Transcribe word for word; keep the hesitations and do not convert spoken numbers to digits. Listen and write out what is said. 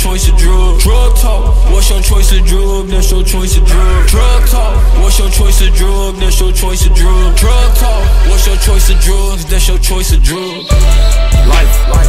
choice of drug? Drug talk, what's your choice of drug? That's your choice of drug. Drug talk, what's your choice of drug? That's your choice of drug. Drug talk, what's your choice of drugs? That's your choice of drug. Life, life.